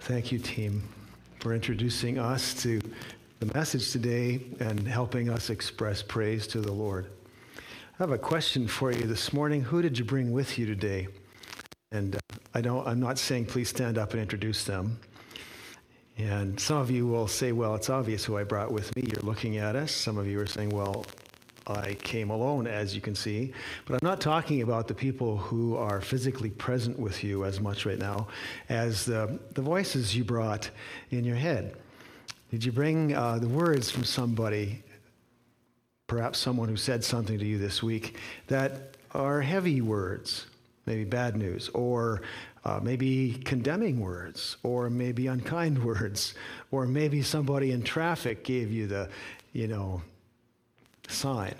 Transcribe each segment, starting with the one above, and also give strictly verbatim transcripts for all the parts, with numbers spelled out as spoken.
Thank you, team, for introducing us to the message today and helping us express praise to the Lord. I have a question for you this morning. Who did you bring with you today? And uh, I don't, I'm not saying please stand up and introduce them. And some of you will say, well, it's obvious who I brought with me. You're looking at us. Some of you are saying, well, I came alone, as you can see. But I'm not talking about the people who are physically present with you as much right now as the, the voices you brought in your head. Did you bring uh, the words from somebody, perhaps someone who said something to you this week, that are heavy words, maybe bad news, or uh, maybe condemning words, or maybe unkind words, or maybe somebody in traffic gave you the, you know, sign?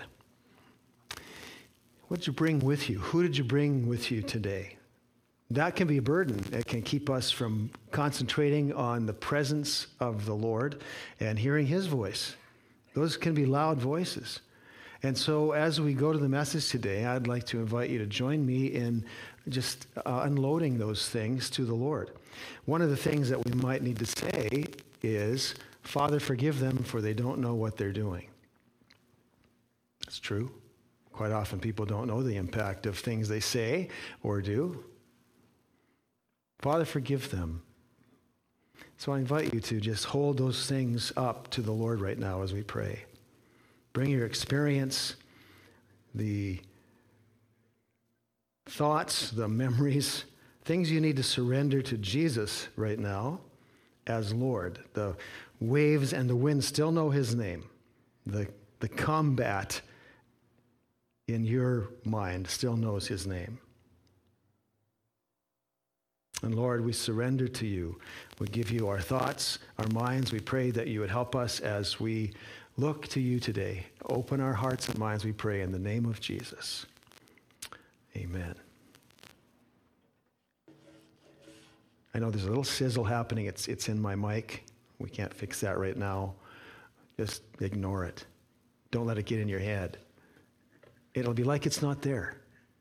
What did you bring with you? Who did you bring with you today? That can be a burden. It can keep us from concentrating on the presence of the Lord and hearing His voice. Those can be loud voices. And so as we go to the message today, I'd like to invite you to join me in just uh, unloading those things to the Lord. One of the things that we might need to say is, Father, forgive them, for they don't know what they're doing. It's true. Quite often people don't know the impact of things they say or do. Father, forgive them. So I invite you to just hold those things up to the Lord right now as we pray. Bring your experience, the thoughts, the memories, things you need to surrender to Jesus right now as Lord. The waves and the wind still know His name. The, the combat in your mind still knows His name. And Lord, we surrender to you. We give you our thoughts, our minds. We pray that you would help us as we look to you today. Open our hearts and minds, we pray, in the name of Jesus. Amen. I know there's a little sizzle happening. It's, it's in my mic. We can't fix that right now. Just ignore it. Don't let it get in your head. It'll be like it's not there.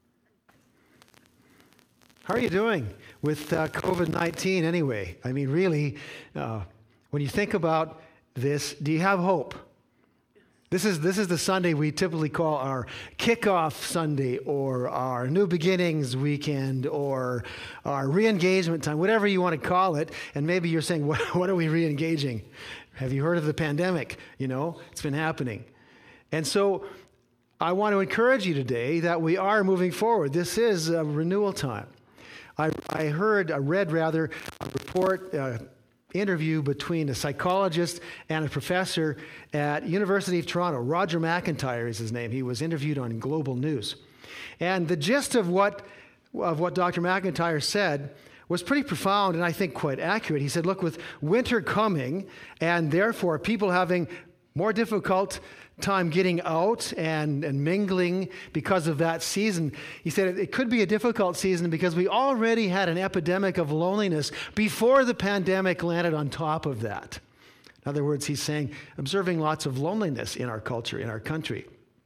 How are you doing with uh, covid nineteen anyway? I mean, really, uh, when you think about this, do you have hope? This is this is the Sunday we typically call our kickoff Sunday, or our New Beginnings weekend, or our re-engagement time, whatever you want to call it. And maybe you're saying, what, what are we re-engaging? Have you heard of the pandemic? You know, it's been happening. And so I want to encourage you today that we are moving forward. This is a renewal time. I, I heard, I read rather, a report, uh, interview between a psychologist and a professor at University of Toronto. Roger McIntyre is his name. He was interviewed on Global News. And the gist of what, of what Doctor McIntyre said was pretty profound and I think quite accurate. He said, look, with winter coming and therefore people having more difficult time getting out and, and mingling because of that season, he said it, it could be a difficult season because we already had an epidemic of loneliness before the pandemic landed on top of that. In other words, he's saying observing lots of loneliness in our culture, in our country.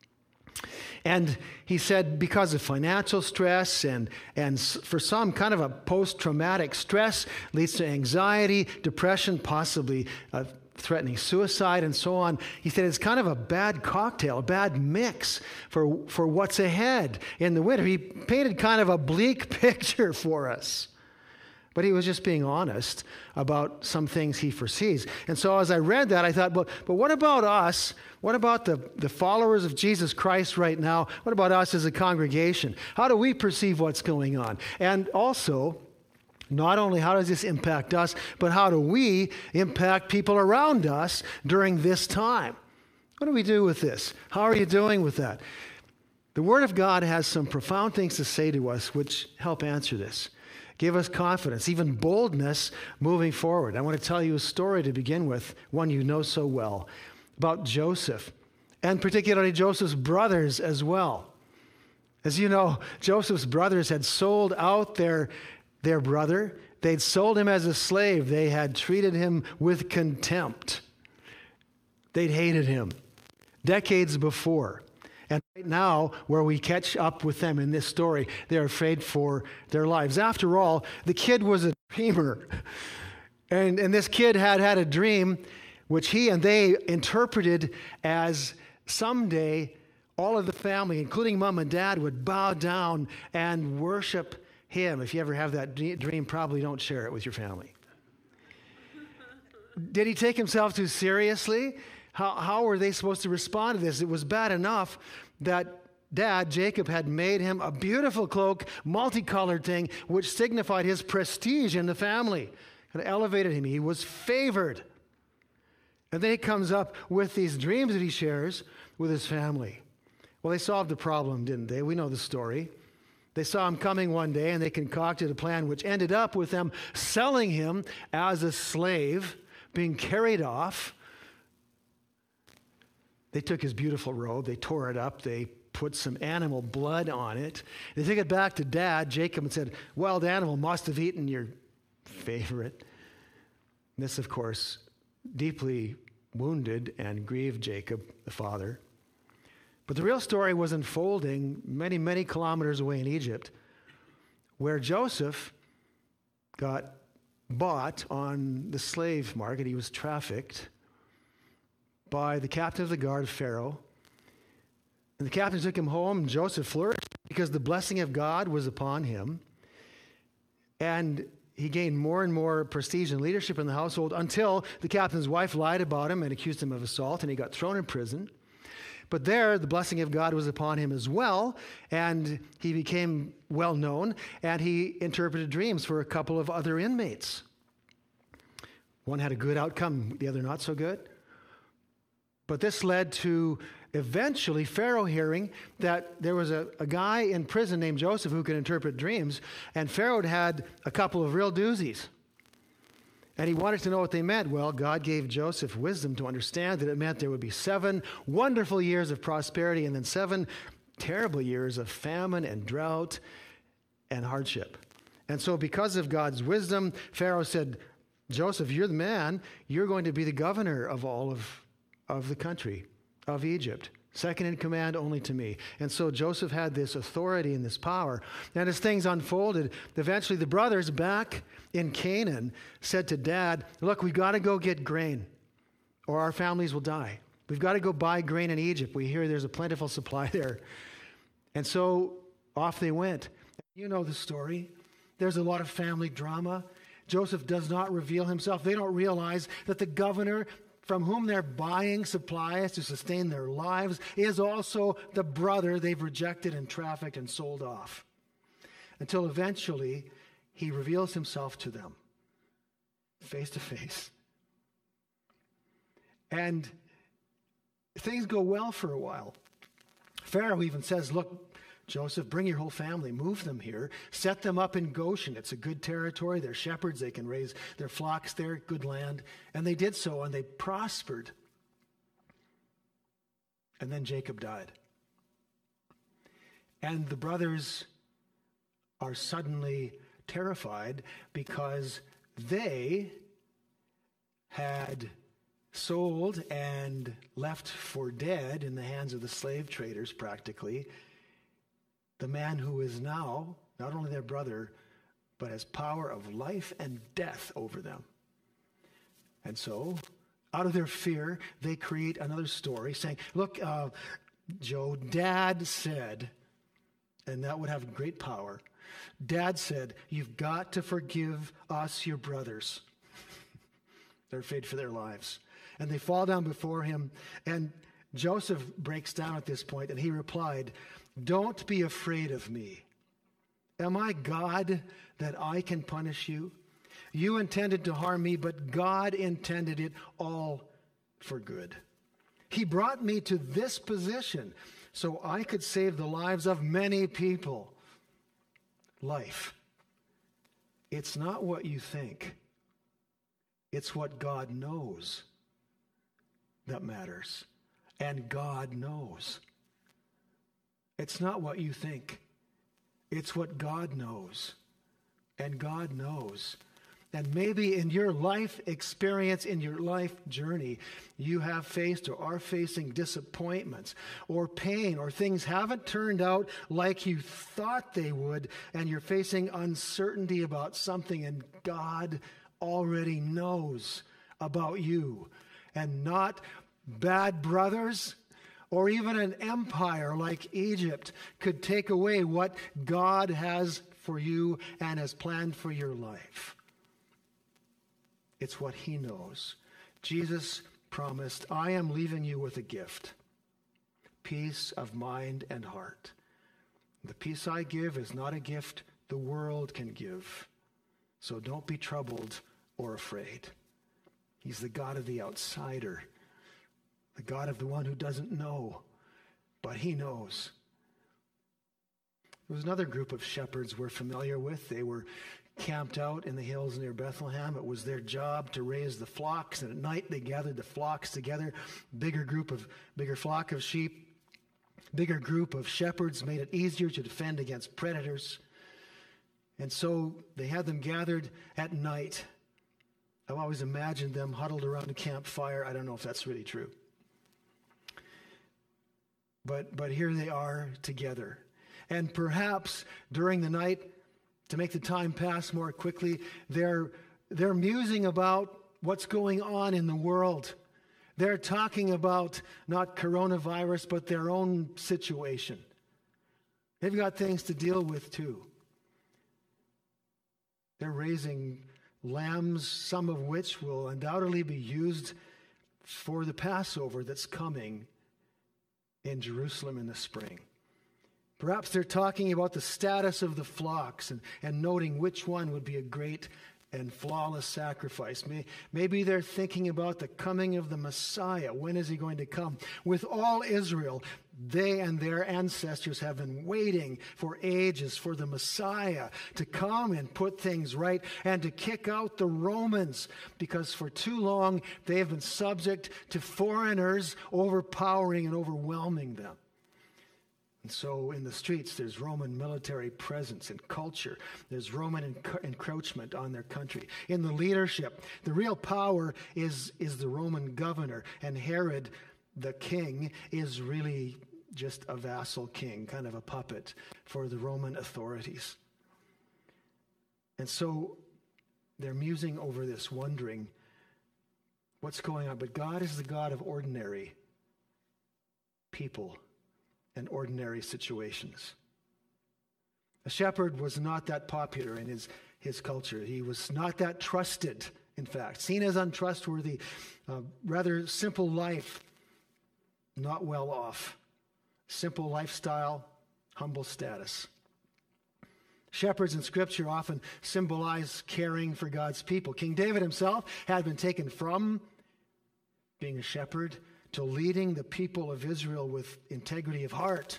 And he said because of financial stress and, and for some kind of a post-traumatic stress leads to anxiety, depression, possibly uh, threatening suicide and so on. He said it's kind of a bad cocktail, a bad mix for, for what's ahead in the winter. He painted kind of a bleak picture for us. But he was just being honest about some things he foresees. And so as I read that, I thought, well, but what about us? What about the, the followers of Jesus Christ right now? What about us as a congregation? How do we perceive what's going on? And also, not only how does this impact us, but how do we impact people around us during this time? What do we do with this? How are you doing with that? The Word of God has some profound things to say to us which help answer this. Give us confidence, even boldness moving forward. I want to tell you a story to begin with, one you know so well, about Joseph, and particularly Joseph's brothers as well. As you know, Joseph's brothers had sold out their Their brother. They'd sold him as a slave. They had treated him with contempt. They'd hated him decades before. And right now, where we catch up with them in this story, they're afraid for their lives. After all, the kid was a dreamer. And, and this kid had had a dream which he and they interpreted as someday all of the family, including mom and dad, would bow down and worship him. If you ever have that dream, probably don't share it with your family. Did he take himself too seriously? How, how were they supposed to respond to this? It was bad enough that Dad, Jacob, had made him a beautiful cloak, multicolored thing, which signified his prestige in the family. It elevated him. He was favored. And then he comes up with these dreams that he shares with his family. Well, they solved the problem, didn't they? We know the story. They saw him coming one day, and they concocted a plan which ended up with them selling him as a slave, being carried off. They took his beautiful robe, they tore it up, they put some animal blood on it. They took it back to Dad, Jacob, and said, wild animal must have eaten your favorite. This, of course, deeply wounded and grieved Jacob, the father. But the real story was unfolding many, many kilometers away in Egypt, where Joseph got bought on the slave market. He was trafficked by the captain of the guard, Pharaoh. And the captain took him home, and Joseph flourished because the blessing of God was upon him. And he gained more and more prestige and leadership in the household until the captain's wife lied about him and accused him of assault, and he got thrown in prison. But there, the blessing of God was upon him as well, and he became well known, and he interpreted dreams for a couple of other inmates. One had a good outcome, the other not so good. But this led to eventually Pharaoh hearing that there was a, a guy in prison named Joseph who could interpret dreams, and Pharaoh had a couple of real doozies. And he wanted to know what they meant. Well, God gave Joseph wisdom to understand that it meant there would be seven wonderful years of prosperity and then seven terrible years of famine and drought and hardship. And so because of God's wisdom, Pharaoh said, Joseph, you're the man. You're going to be the governor of all of of the country of Egypt, second in command only to me. And so Joseph had this authority and this power. And as things unfolded, eventually the brothers back in Canaan said to Dad, look, we've got to go get grain or our families will die. We've got to go buy grain in Egypt. We hear there's a plentiful supply there. And so off they went. You know the story. There's a lot of family drama. Joseph does not reveal himself. They don't realize that the governor from whom they're buying supplies to sustain their lives is also the brother they've rejected and trafficked and sold off. Until eventually he reveals himself to them face to face. And things go well for a while. Pharaoh even says, look, Joseph, bring your whole family, move them here, set them up in Goshen. It's a good territory. They're shepherds. They can raise their flocks there, good land. And they did so, and they prospered. And then Jacob died. And the brothers are suddenly terrified because they had sold and left for dead in the hands of the slave traders, practically, the man who is now not only their brother, but has power of life and death over them. And so, out of their fear, they create another story saying, look, uh, Joe, Dad said, and that would have great power, Dad said, you've got to forgive us, your brothers. They're afraid for their lives. And they fall down before him, and Joseph breaks down at this point, and he replied, don't be afraid of me. Am I God that I can punish you? You intended to harm me, but God intended it all for good. He brought me to this position so I could save the lives of many people. Life. It's not what you think. It's what God knows that matters. And God knows. It's not what you think. It's what God knows. And God knows. And maybe in your life experience, in your life journey, you have faced or are facing disappointments or pain, or things haven't turned out like you thought they would, and you're facing uncertainty about something, and God already knows about you. And not bad brothers or even an empire like Egypt could take away what God has for you and has planned for your life. It's what he knows. Jesus promised, I am leaving you with a gift, peace of mind and heart. The peace I give is not a gift the world can give. So don't be troubled or afraid. He's the God of the outsider, the God of the one who doesn't know, but he knows. There was another group of shepherds we're familiar with. They were camped out in the hills near Bethlehem. It was their job to raise the flocks, and at night they gathered the flocks together. Bigger group of, bigger flock of sheep, bigger group of shepherds made it easier to defend against predators. And so they had them gathered at night. I've always imagined them huddled around a campfire. I don't know if that's really true. But, but here they are together. And perhaps during the night, to make the time pass more quickly, they're, they're musing about what's going on in the world. They're talking about not coronavirus, but their own situation. They've got things to deal with too. They're raising lambs, some of which will undoubtedly be used for the Passover that's coming in Jerusalem in the spring. Perhaps they're talking about the status of the flocks and, and noting which one would be a great and flawless sacrifice. May, maybe they're thinking about the coming of the Messiah. When is he going to come? With all Israel, they and their ancestors have been waiting for ages for the Messiah to come and put things right and to kick out the Romans, because for too long they have been subject to foreigners overpowering and overwhelming them. And so in the streets, there's Roman military presence and culture. There's Roman enc- encroachment on their country. In the leadership, the real power is, is the Roman governor. And Herod, the king, is really just a vassal king, kind of a puppet for the Roman authorities. And so they're musing over this, wondering what's going on. But God is the God of ordinary people and ordinary situations. A shepherd was not that popular in his, his culture. He was not that trusted, in fact, seen as untrustworthy, uh, rather simple life, not well off. Simple lifestyle, humble status. Shepherds in Scripture often symbolize caring for God's people. King David himself had been taken from being a shepherd to leading the people of Israel with integrity of heart.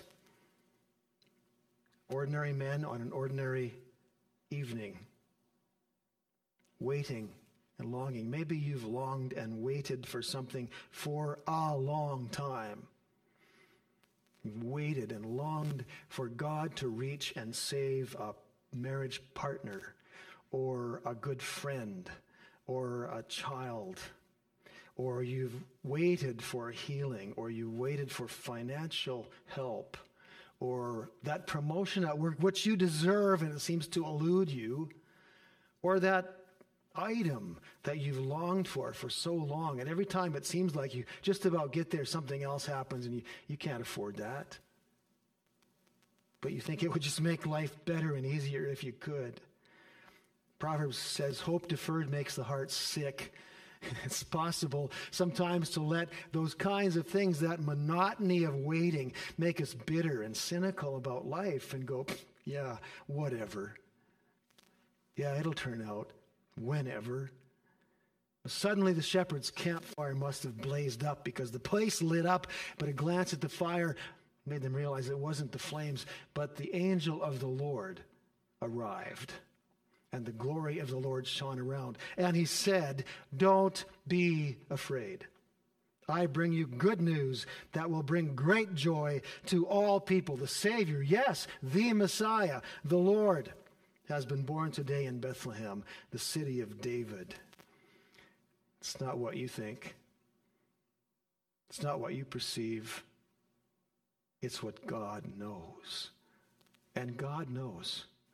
Ordinary men on an ordinary evening, waiting and longing. Maybe you've longed and waited for something for a long time. You've waited and longed for God to reach and save a marriage partner or a good friend or a child. Or you've waited for healing, or you waited for financial help, or that promotion at work, which you deserve and it seems to elude you, or that item that you've longed for for so long, and every time it seems like you just about get there, something else happens and you, you can't afford that. But you think it would just make life better and easier if you could. Proverbs says, hope deferred makes the heart sick. It's possible sometimes to let those kinds of things, that monotony of waiting, make us bitter and cynical about life and go, yeah, whatever. Yeah, it'll turn out whenever. Suddenly the shepherd's campfire must have blazed up because the place lit up, but a glance at the fire made them realize it wasn't the flames, but the angel of the Lord arrived. And the glory of the Lord shone around. And he said, don't be afraid. I bring you good news that will bring great joy to all people. The Savior, yes, the Messiah, the Lord, has been born today in Bethlehem, the city of David. It's not what you think. It's not what you perceive. It's what God knows. And God knows.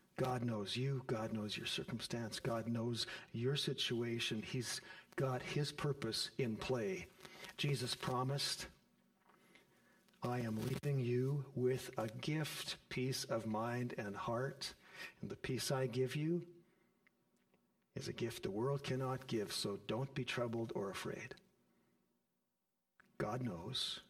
God knows you. God knows your circumstance. God knows your situation. He's got his purpose in play. Jesus promised, I am leaving you with a gift, peace of mind and heart. And the peace I give you is a gift the world cannot give, so don't be troubled or afraid. God knows.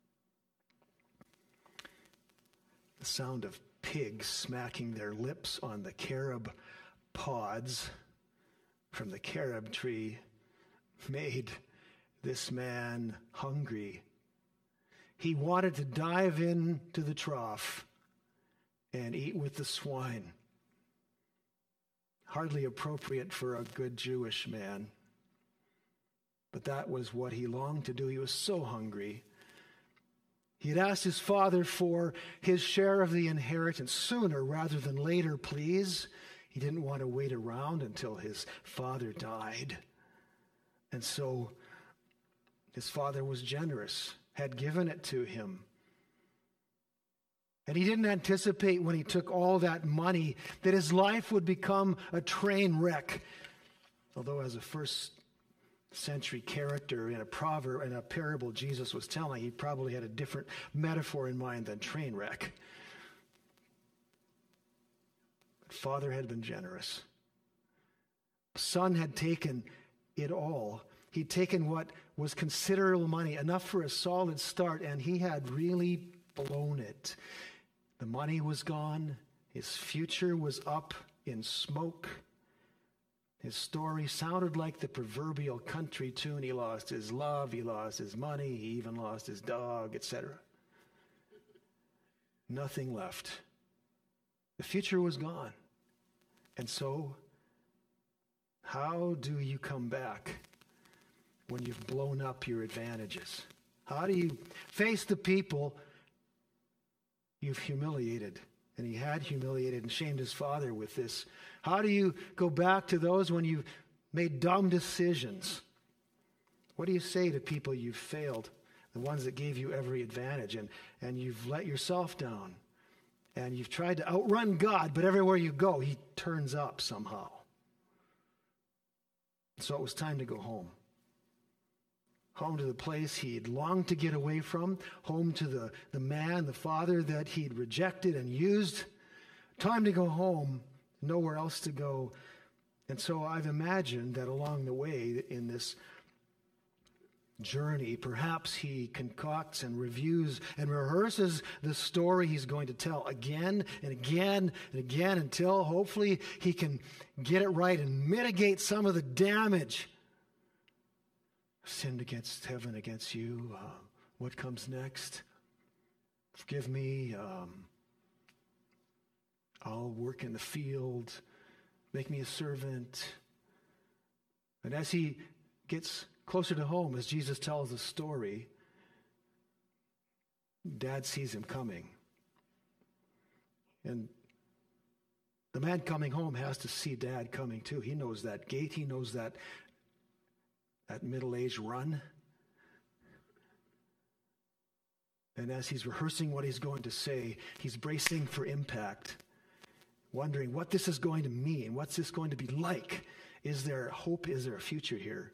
The sound of pigs smacking their lips on the carob pods from the carob tree made this man hungry. He wanted to dive into the trough and eat with the swine. Hardly appropriate for a good Jewish man. But that was what he longed to do. He was so hungry. He had asked his father for his share of the inheritance sooner rather than later, please. He didn't want to wait around until his father died. And so his father was generous, had given it to him. And he didn't anticipate when he took all that money that his life would become a train wreck. Although as a first century character in a proverb, in a parable Jesus was telling, he probably had a different metaphor in mind than train wreck. But Father had been generous. Son had taken it all. He'd taken what was considerable money, enough for a solid start, and he had really blown it. The money was gone. His future was up in smoke. His story sounded like the proverbial country tune. He lost his love, he lost his money, he even lost his dog, et cetera. Nothing left. The future was gone. And so, how do you come back when you've blown up your advantages? How do you face the people you've humiliated? And he had humiliated and shamed his father with this. How do you go back to those when you've made dumb decisions? What do you say to people you've failed, the ones that gave you every advantage, and, and you've let yourself down, and you've tried to outrun God, but everywhere you go, he turns up somehow. So it was time to go home. Home to the place he'd longed to get away from, home to the, the man, the father that he'd rejected and used. Time to go home, nowhere else to go. And so I've imagined that along the way in this journey, perhaps he concocts and reviews and rehearses the story he's going to tell again and again and again until hopefully he can get it right and mitigate some of the damage. Sinned against heaven, against you. Uh, what comes next? Forgive me. Um, I'll work in the field. Make me a servant. And as he gets closer to home, as Jesus tells the story, Dad sees him coming. And the man coming home has to see Dad coming too. He knows that gait. He knows that that middle-aged run. And as he's rehearsing what he's going to say, he's bracing for impact, wondering what this is going to mean. What's this going to be like? Is there hope? Is there a future here?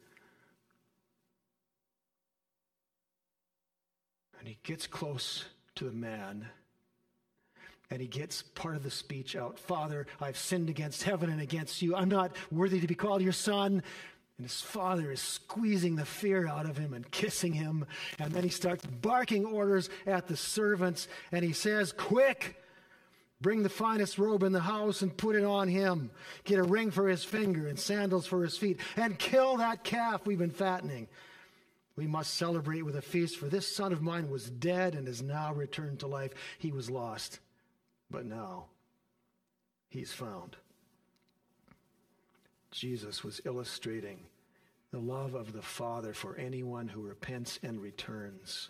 And he gets close to the man, and he gets part of the speech out. Father, I've sinned against heaven and against you. I'm not worthy to be called your son. And his father is squeezing the fear out of him and kissing him. And then he starts barking orders at the servants. And he says, quick, bring the finest robe in the house and put it on him. Get a ring for his finger and sandals for his feet. And kill that calf we've been fattening. We must celebrate with a feast, for this son of mine was dead and is now returned to life. He was lost, but now he's found. Jesus was illustrating the love of the Father for anyone who repents and returns.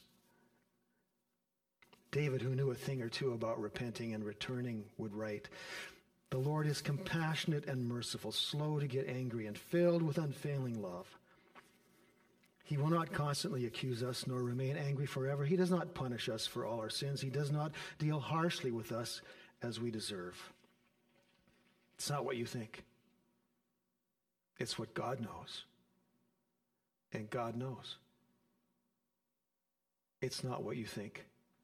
David, who knew a thing or two about repenting and returning, would write, "The Lord is compassionate and merciful, slow to get angry, and filled with unfailing love. He will not constantly accuse us, nor remain angry forever. He does not punish us for all our sins. He does not deal harshly with us as we deserve." It's not what you think. It's what God knows. And God knows. It's not what you think.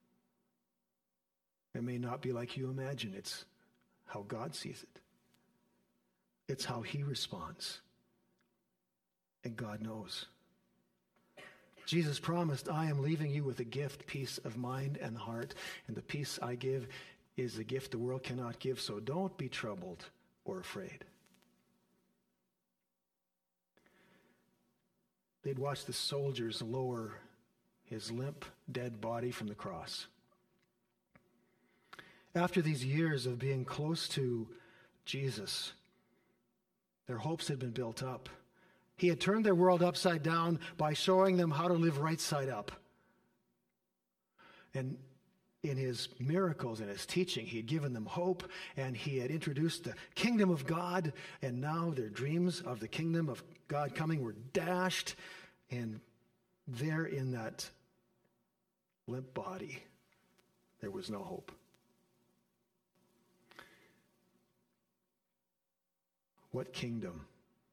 It may not be like you imagine. It's how God sees it. It's how he responds. And God knows. Jesus promised, I am leaving you with a gift, peace of mind and heart. And the peace I give is a gift the world cannot give. So don't be troubled or afraid. They'd watched the soldiers lower his limp, dead body from the cross. After these years of being close to Jesus, their hopes had been built up. He had turned their world upside down by showing them how to live right side up. And in his miracles and his teaching, he had given them hope, and he had introduced the kingdom of God, and now their dreams of the kingdom of God coming were dashed, and there in that limp body, there was no hope. What kingdom?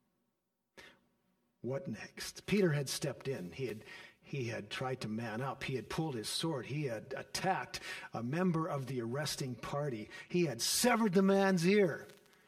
What next? Peter had stepped in. He had, he had tried to man up. He had pulled his sword. He had attacked a member of the arresting party. He had severed the man's ear.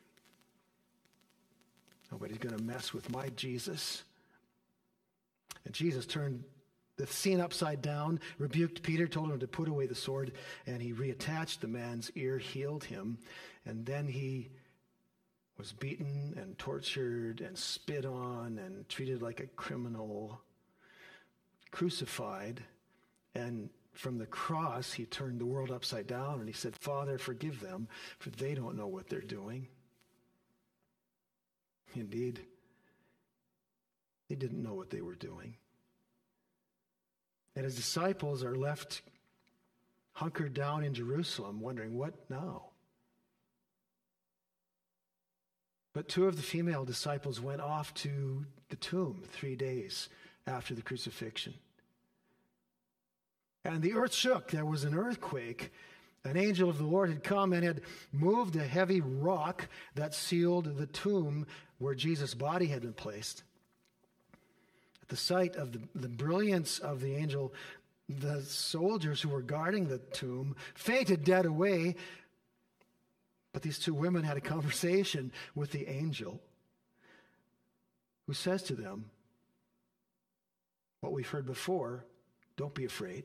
Nobody's going to mess with my Jesus. And Jesus turned the scene upside down, rebuked Peter, told him to put away the sword, and he reattached the man's ear, healed him, and then he was beaten and tortured and spit on and treated like a criminal, crucified. And from the cross, he turned the world upside down and he said, Father, forgive them, for they don't know what they're doing. Indeed, they didn't know what they were doing. And his disciples are left hunkered down in Jerusalem, wondering, what now? But two of the female disciples went off to the tomb three days after the crucifixion. And the earth shook. There was an earthquake. An angel of the Lord had come and had moved a heavy rock that sealed the tomb where Jesus' body had been placed. At the sight of the, the brilliance of the angel, the soldiers who were guarding the tomb fainted dead away. But these two women had a conversation with the angel, who says to them, what we've heard before, don't be afraid.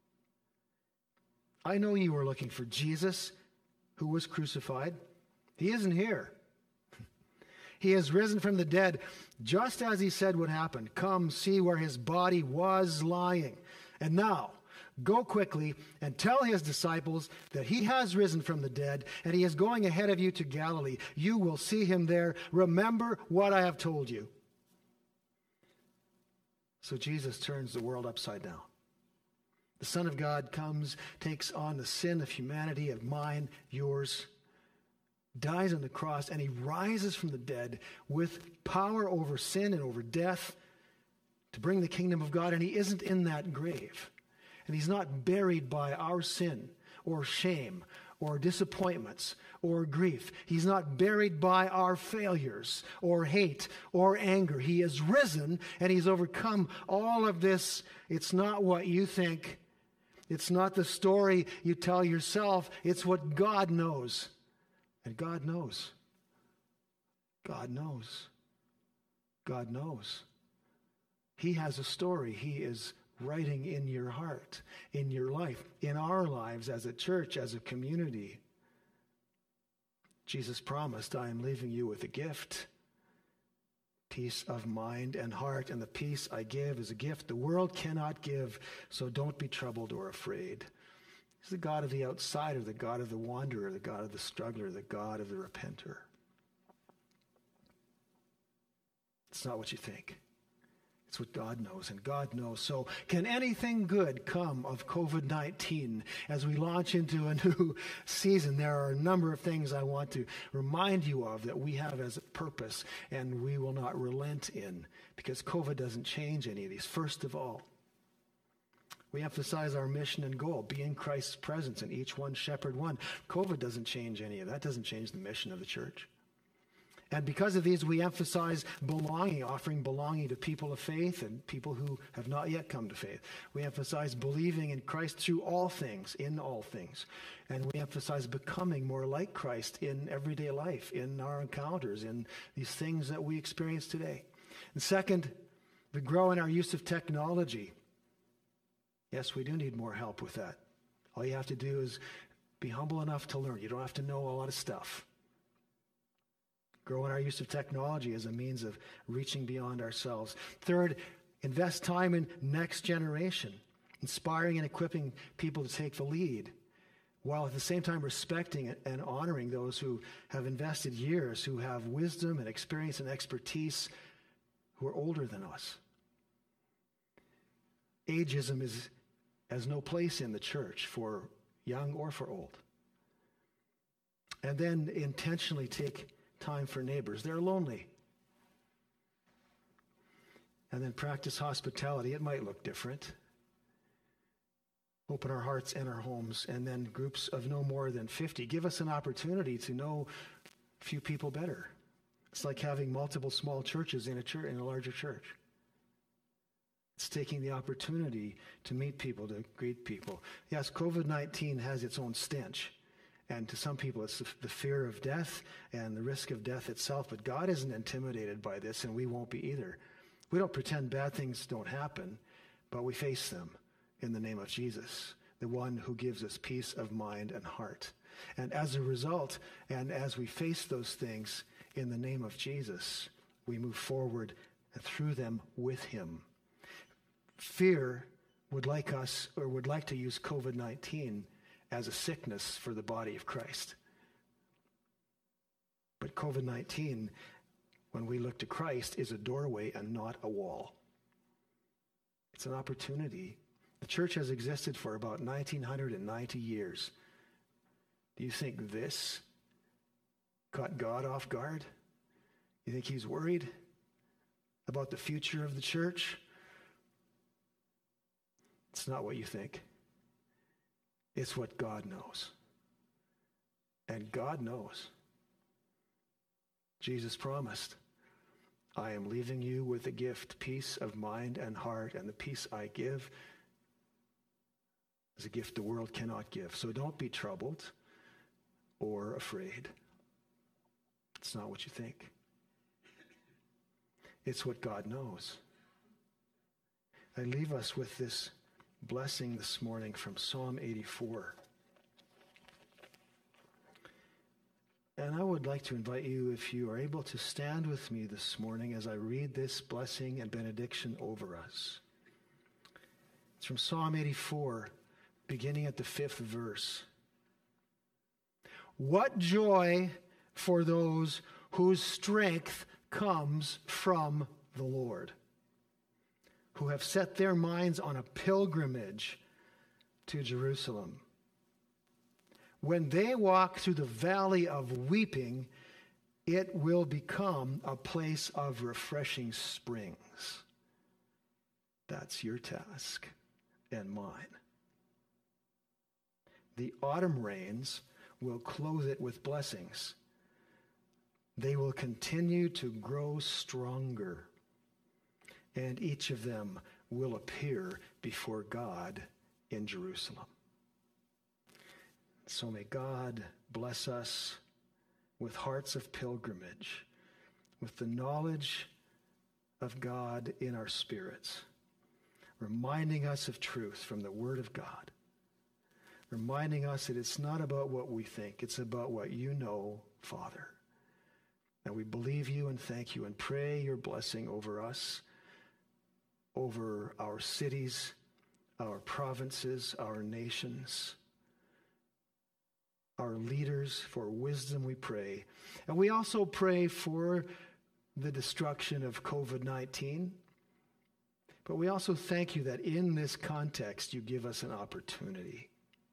I know you were looking for Jesus, who was crucified. He isn't here. He has risen from the dead, just as he said would happen. Come see where his body was lying. And now, go quickly and tell his disciples that he has risen from the dead and he is going ahead of you to Galilee. You will see him there. Remember what I have told you. So Jesus turns the world upside down. The Son of God comes, takes on the sin of humanity, of mine, yours, dies on the cross, and he rises from the dead with power over sin and over death to bring the kingdom of God. And he isn't in that grave. And he's not buried by our sin or shame or disappointments or grief. He's not buried by our failures or hate or anger. He is risen and he's overcome all of this. It's not what you think. It's not the story you tell yourself. It's what God knows. And God knows. God knows. God knows. He has a story. He is writing in your heart, in your life, in our lives as a church, as a community. Jesus promised, I am leaving you with a gift, peace of mind and heart, and the peace I give is a gift the world cannot give, so don't be troubled or afraid. He's the God of the outsider, the God of the wanderer, the God of the struggler, the God of the repenter. It's not what you think. It's what God knows, and God knows. So can anything good come of covid nineteen? As we launch into a new season, there are a number of things I want to remind you of that we have as a purpose, and we will not relent in, because COVID doesn't change any of these. First of all, we emphasize our mission and goal, be in Christ's presence, and each one shepherd one. COVID doesn't change any of that. Doesn't change the mission of the church. And because of these, we emphasize belonging, offering belonging to people of faith and people who have not yet come to faith. We emphasize believing in Christ through all things, in all things. And we emphasize becoming more like Christ in everyday life, in our encounters, in these things that we experience today. And second, we grow in our use of technology. Yes, we do need more help with that. All you have to do is be humble enough to learn. You don't have to know a lot of stuff. Grow in our use of technology as a means of reaching beyond ourselves. Third, invest time in next generation, inspiring and equipping people to take the lead, while at the same time respecting and honoring those who have invested years, who have wisdom and experience and expertise, who are older than us. Ageism is, has no place in the church for young or for old. And then intentionally take time for neighbors. They're lonely. And then practice hospitality. It might look different. Open our hearts and our homes. And then groups of no more than fifty. Give us an opportunity to know a few people better. It's like having multiple small churches in a church, in a larger church. It's taking the opportunity to meet people, to greet people. Yes, covid nineteen has its own stench. And to some people, it's the fear of death and the risk of death itself. But God isn't intimidated by this, and we won't be either. We don't pretend bad things don't happen, but we face them in the name of Jesus, the one who gives us peace of mind and heart. And as a result, and as we face those things in the name of Jesus, we move forward and through them with him. Fear would like us, or would like to use covid nineteen as a sickness for the body of Christ. But covid nineteen, when we look to Christ, is a doorway and not a wall. It's an opportunity. The church has existed for about one thousand nine hundred ninety years. Do you think this caught God off guard? You think he's worried about the future of the church? It's not what you think. It's what God knows. And God knows. Jesus promised, I am leaving you with a gift, peace of mind and heart, and the peace I give is a gift the world cannot give. So don't be troubled or afraid. It's not what you think. It's what God knows. I leave us with this blessing this morning from Psalm eighty-four. And I would like to invite you, if you are able, to stand with me this morning as I read this blessing and benediction over us. It's from Psalm eighty-four, beginning at the fifth verse. What joy for those whose strength comes from the Lord, who have set their minds on a pilgrimage to Jerusalem. When they walk through the valley of weeping, it will become a place of refreshing springs. That's your task and mine. The autumn rains will clothe it with blessings. They will continue to grow stronger, and each of them will appear before God in Jerusalem. So may God bless us with hearts of pilgrimage, with the knowledge of God in our spirits, reminding us of truth from the Word of God, reminding us that it's not about what we think, it's about what you know, Father. And we believe you and thank you and pray your blessing over us, over our cities, our provinces, our nations, our leaders. For wisdom we pray. And we also pray for the destruction of covid nineteen. But we also thank you that in this context you give us an opportunity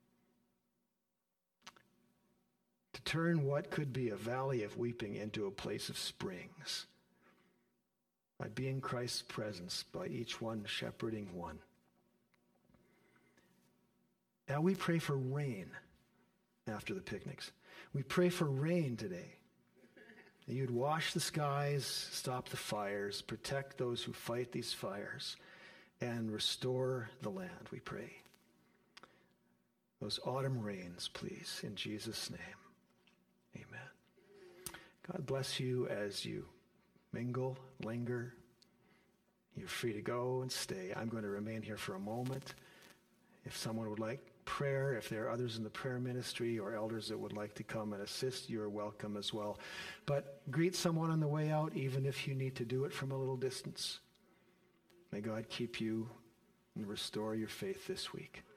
to turn what could be a valley of weeping into a place of springs, by being Christ's presence, by each one shepherding one. Now we pray for rain after the picnics. We pray for rain today. that you'd wash the skies, stop the fires, protect those who fight these fires, and restore the land, we pray. Those autumn rains, please, in Jesus' name. Amen. God bless you as you mingle, linger. You're free to go and stay. I'm going to remain here for a moment. If someone would like prayer, if there are others in the prayer ministry or elders that would like to come and assist, you're welcome as well. But greet someone on the way out, even if you need to do it from a little distance. May God keep you and restore your faith this week.